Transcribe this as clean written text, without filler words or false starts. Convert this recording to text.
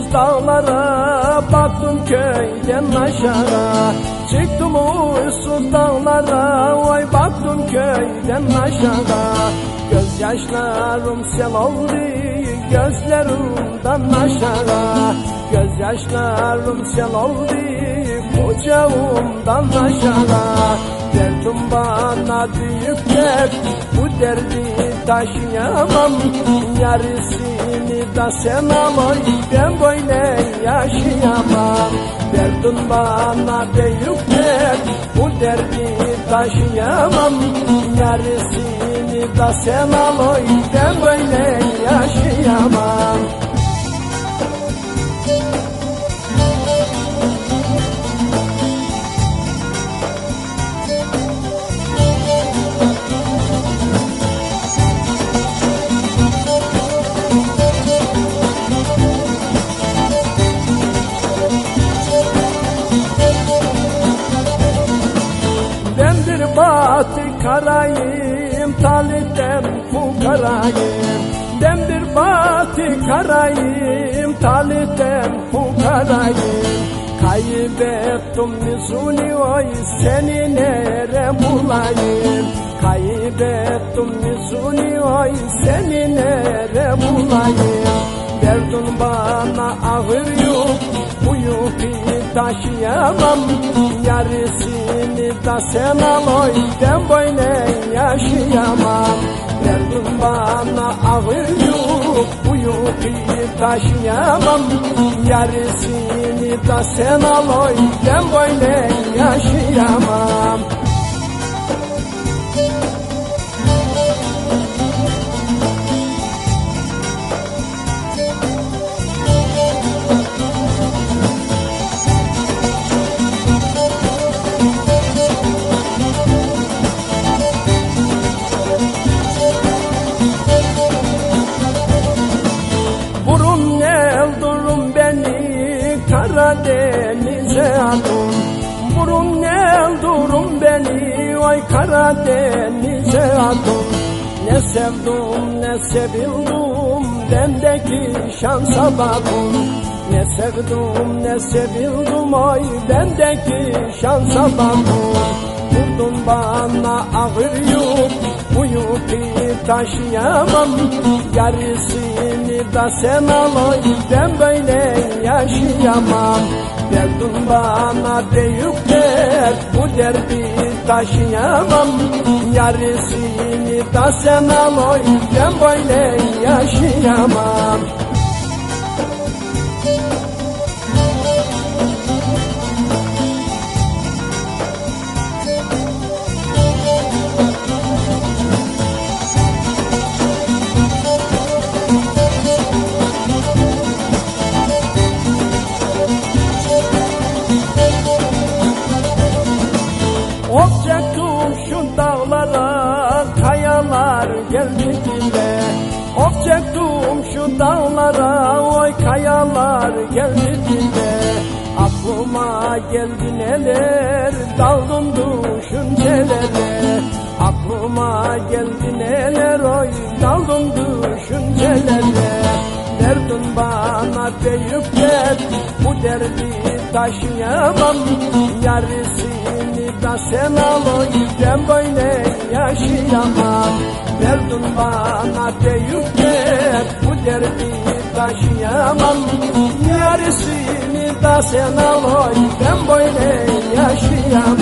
dağlara, baktım köyden aşağı. Çıktım uysuz dağlara, oy baktım köyden aşağı. Gözyaşlarım sel oldu gözlerimden aşağı. Gözyaşlarım sel oldu kucağımdan aşağı. Derdim bana büyük dert, bu derdi taşıyamam. Yarısını da sen al, oy ben böyle yaşayamam. Derdim bana büyük dert, bu derdi taşıyamam. Yarısını da sen al, oy ben böyle yaşayamam. Batı karayım, talipten fukarayım. Ben bir batı karayım, talipten fukarayım. Kaybettim yüzünü, oy seni nere bulayım. Kaybettim yüzünü, oy seni nere bulayım. Derdin bana ağır yok, bu yükü taşıyamam. Yarısını da sen al, oy ben böyle yaşayamam. Derdin bana ağır yok, bu yükü taşıyamam. Yarısını da sen al, oy ben böyle yaşayamam. Karadeniz'e adım, burun eldurum beni, oy Karadeniz'e adım. Ne sevdim ne sevildim, bendeki şansa bakın. Ne sevdim ne sevildim, oy bendeki şansa bakın. Vurdun bana ağır yük, bu yükü taşıyamam. Yarısını da sen al, oy ben böyle yaşayamam. Derdin bana büyük dert, bu derdi taşıyamam. Yarısını da sen al, oy ben böyle yaşayamam. Okacaktım şu dağlara, kayalar geldi dile. Okacaktım şu dağlara, oy kayalar geldi dile. Aklıma geldi neler, daldım düşüncelere. Aklıma geldi neler, oy daldım düşüncelere. Derdin bana büyük dert, bu derdi taşıyamam. Yarısını da sen al, oy ben böyle yaşayamam. Derdin bana büyük dert, bu derdi taşıyamam. Yarısını da sen al, oy ben böyle yaşayamam.